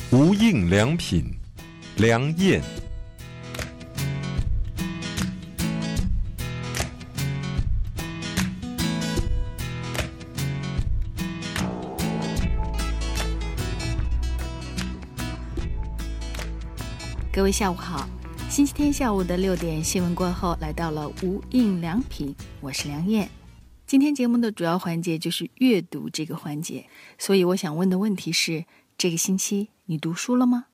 无印良品，良燕。 各位下午好，星期天下午的6点新闻过后，来到了无印良品，我是梁燕。今天节目的主要环节就是阅读这个环节，所以我想问的问题是，这个星期你读书了吗？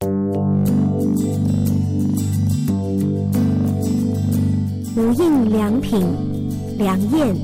无印良品，梁燕。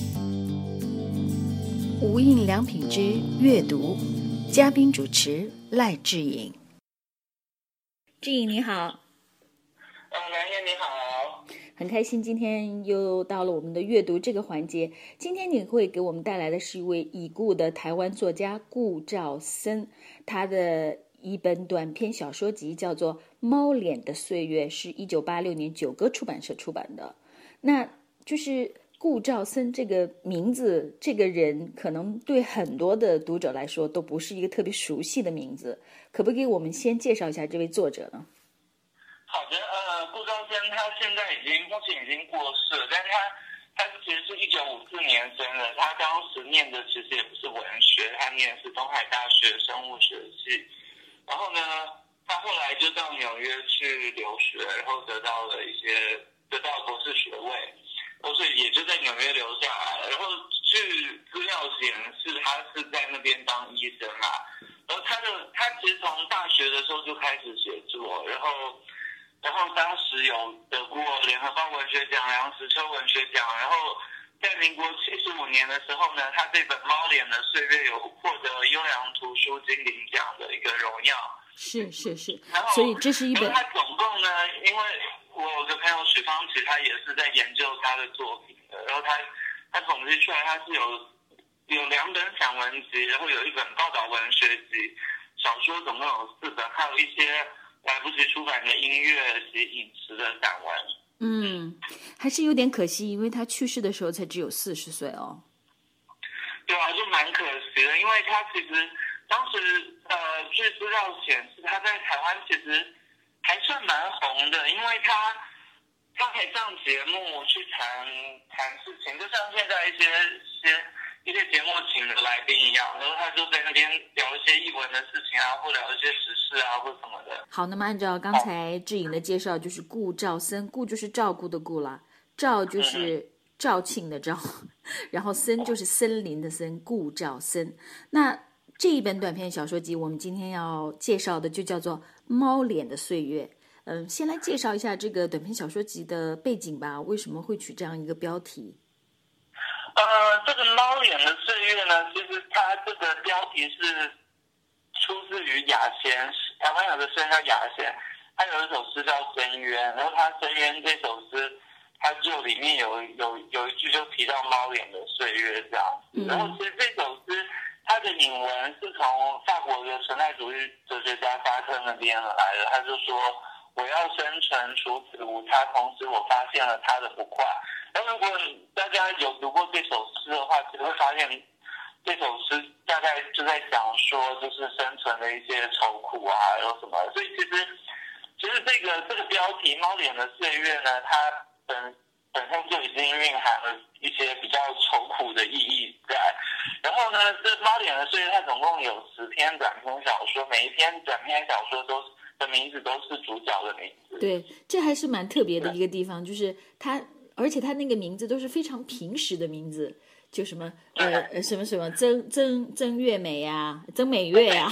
无印良品之阅读，嘉宾主持赖志颖。志颖你好。 梁燕你好。 很开心今天又到了我们的阅读这个环节。今天你会给我们带来的是一位已故的台湾作家顾兆森，他的一本短篇小说集叫做《猫脸的岁月》，是1986年九歌出版社出版的。那就是顾兆森这个名字，这个人可能对很多的读者来说都不是一个特别熟悉的名字，可不可以给我们先介绍一下这位作者呢？ 好的，顾兆森他现在目前已经过世了，但是他其实是1954年生的，他当时念的其实也不是文学，他念的是东海大学生物学系，然后呢，他后来就到纽约去留学，然后得到博士学位，所以也就在纽约留下来了。然后据资料显示，他是在那边当医生嘛，然后他其实从大学的时候就开始写作，然后当时有得过联合报文学奖、梁实秋文学奖，然后在民国75年的时候呢，他这本《猫脸的岁月》有获得优良图书金鼎奖的一个荣耀。 是， 然后所以这是一本。 他总共呢，因为我有个朋友许芳琪，他也是在研究他的作品的，然后他统计出来，他是有2本散文集，然后有1本报道文学集，小说总共有4本，还有一些来不及出版的音乐及饮食的散文。 还是有点可惜，因为他去世的时候才只有40岁哦。 对啊，就蛮可惜的，因为他其实当时据资料显示，他在台湾其实还算蛮红的，因为他可以上节目去谈事情，就像现在一些节目请的来宾一样，然后他就在那边聊一些艺文的事情啊，或聊一些时事啊，或什么的。 好，那么按照刚才志颖的介绍，就是顾兆森，顾就是照顾的顾啦，兆就是肇庆的肇，然后森就是森林的森，顾兆森。那这一本短篇小说集，我们今天要介绍的就叫做《猫脸的岁月》。先来介绍一下这个短篇小说集的背景吧，为什么会取这样一个标题？ 这个《猫脸的岁月》呢，其实它这个标题是出自于雅贤，台湾有个诗人叫雅贤，他有一首诗叫《深渊》，然后他《深渊》这首诗，他就里面有一句就提到猫脸的岁月这样子。然后其实这首诗它的引文是从法国的存在主义哲学家沙特那边来的，他就说我要生存，除此无他，同时我发现了他的不快。那如果大家有读过这首诗的话，其实会发现这首诗大概就在讲说，就是生存的一些愁苦啊，有什么。所以其实这个标题《猫脸的岁月》呢，它本身就已经蕴含了一些比较愁苦的意义在。然后呢，这《猫脸的岁月》它总共有10篇短篇小说，每一篇短篇小说的名字都是主角的名字。 对，这还是蛮特别的一个地方，就是而且他那个名字都是非常平实的名字，就什么什么曾月美呀，曾美月呀，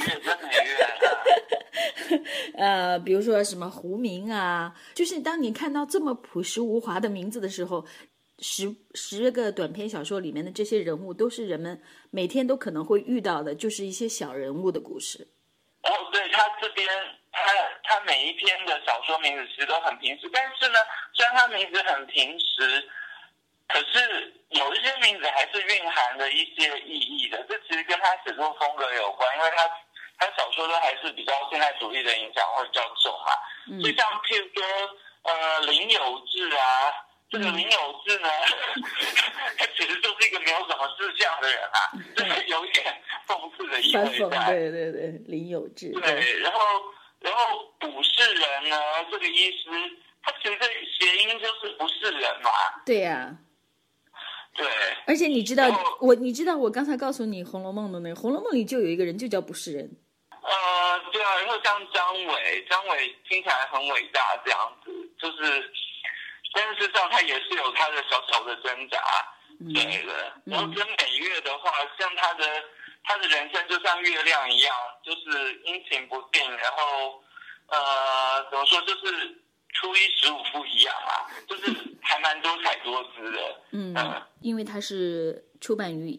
比如说什么胡明啊，就是当你看到这么朴实无华的名字的时候，10个短篇小说里面的这些人物都是人们每天都可能会遇到的，就是一些小人物的故事。 对，他这边他每一篇的小说名字其实都很平实，但是呢，虽然他名字很平实，可是有一些名字还是蕴含了一些意义的。这其实跟他写作风格有关，因为他小说都还是比较现代主义的影响会比较重嘛。就像譬如说林有志啊，这个林有志呢，他其实就是一个没有什么志向的人啊，这个有一点讽刺的意反讽，对对对，林有志。 对，然后不是人呢，这个意思，它其实谐音就是不是人嘛。 对呀。 对。 而且你知道我刚才告诉你《红楼梦》的那个《红楼梦》里就有一个人就叫不是人。 对啊，然后像张伟听起来很伟大这样子，就是，但是事实上他也是有他的小小的挣扎。对的。然后跟美月的话，像他的人生就像月亮一样，就是阴晴不定，然后怎么说，就是初一15不一样啊，就是还蛮多彩多姿的。 因为它是出版于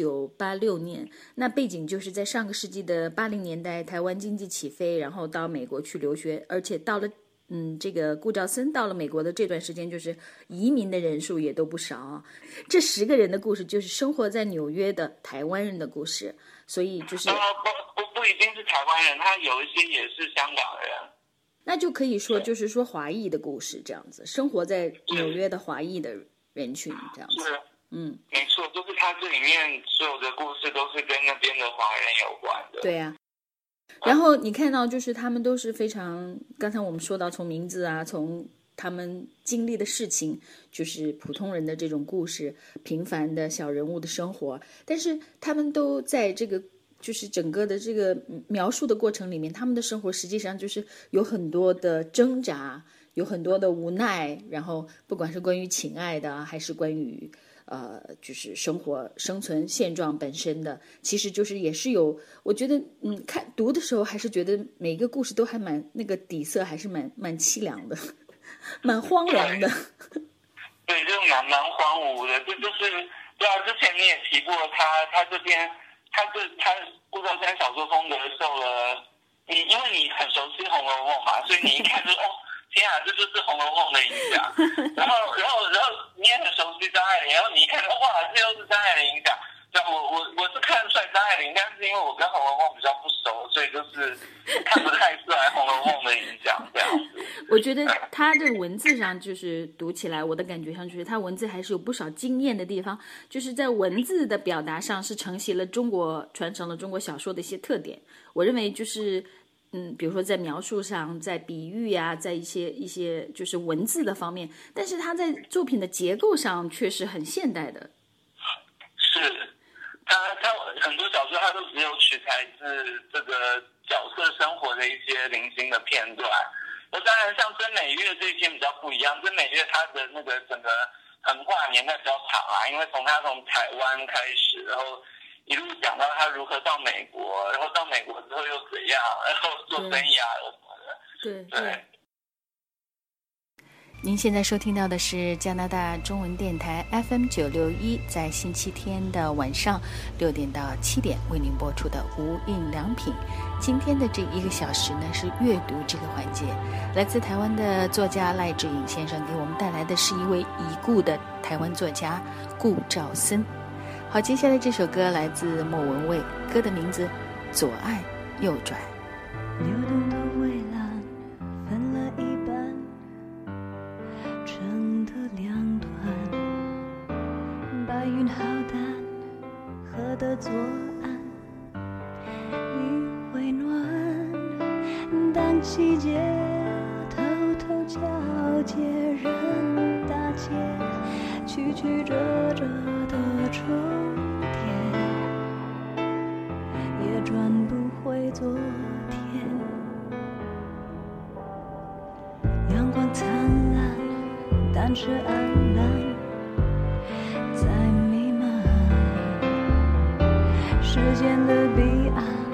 1986年，那背景就是在上个世纪的80年代，台湾经济起飞，然后到美国去留学，而且到了这个顾兆森到了美国的这段时间，就是移民的人数也都不少。这10个人的故事就是生活在纽约的台湾人的故事，所以就是不一定是台湾人，他有一些也是香港人。 那就可以说就是说华裔的故事这样子，生活在纽约的华裔的人群这样子。 没错，就是他这里面所有的故事都是跟那边的华人有关的。 对呀。然后你看到就是他们都是非常，刚才我们说到从名字啊，从他们经历的事情，就是普通人的这种故事，平凡的小人物的生活，但是他们都在这个就是整个的这个描述的过程里面，他们的生活实际上就是有很多的挣扎，有很多的无奈，然后不管是关于情爱的还是关于就是生活生存现状本身的，其实就是也是有，我觉得读的时候还是觉得每一个故事都还蛮那个底色还是蛮凄凉的，蛮荒凉的。 对，就蛮荒芜的。这就是对啊，之前你也提过他这边他顾兆森小说风格受了因为你很熟悉《红楼梦》嘛，所以你一看就天啊，这就是《红楼梦》的影响。然后你也很熟悉张爱玲，然后你一看哇，这又是张爱玲影响。对，我是看得出来张爱玲，但是因为我跟《红楼梦》比较不熟，所以就是看不太出来《红楼梦》的影响这样子。 我觉得他的文字上就是读起来，我的感觉上就是他文字还是有不少惊艳的地方，就是在文字的表达上是承袭了传承了中国小说的一些特点。我认为就是比如说在描述上，在比喻呀，在一些就是文字的方面，但是他在作品的结构上却是很现代的。 是，他很多小说他都只有取材自这个角色生活的一些零星的片段。那当然像曾美月这一篇比较不一样，曾美月他的那个整个横跨年代比较长啊，因为从台湾开始，然后一路讲到他如何到美国，然后到美国之后又怎样，然后做生意啊什么的。对。 您现在收听到的是加拿大中文电台 FM961，在星期天的晚上6点到7点为您播出的无印良品。今天的这1个小时呢是阅读这个环节，来自台湾的作家赖志颖先生给我们带来的是一位已故的台湾作家顾兆森。好，接下来这首歌来自莫文蔚，歌的名字左爱右转。 流动的蔚蓝分了一半，成的两端，白云浩淡，河的左岸，雨回暖，当季节偷偷交接，人大街曲曲折折的重叠，也转不回昨天。阳光灿烂，但是黯然在弥漫，时间的彼岸